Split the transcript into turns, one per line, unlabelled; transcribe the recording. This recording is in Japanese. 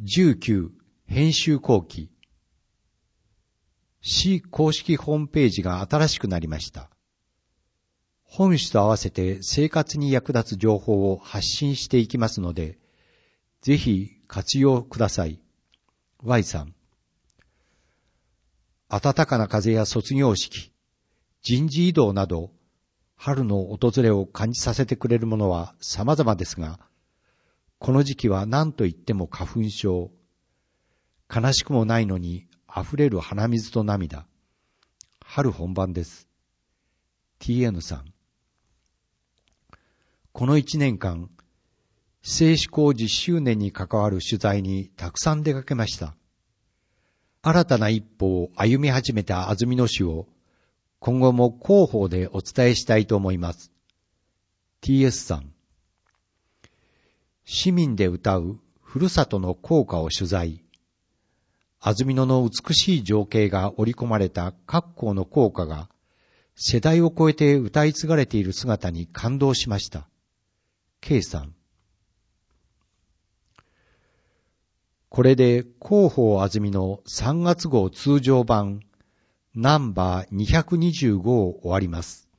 19編集後期。市公式ホームページが新しくなりました。本誌と合わせて生活に役立つ情報を発信していきますので、ぜひ活用ください。Y さん。暖かな風や卒業式、人事異動など、春の訪れを感じさせてくれるものは様々ですが、この時期は何と言っても花粉症。悲しくもないのに溢れる鼻水と涙。春本番です。TN さん。この1年間、施行10周年に関わる取材にたくさん出かけました。新たな一歩を歩み始めた安曇野市を今後も広報でお伝えしたいと思います。TS さん。市民で歌うふるさとの校歌を取材。安曇野の美しい情景が織り込まれた各校の校歌が世代を超えて歌い継がれている姿に感動しました。K さん。これで広報安曇野3月号通常版ナンバー225を終わります。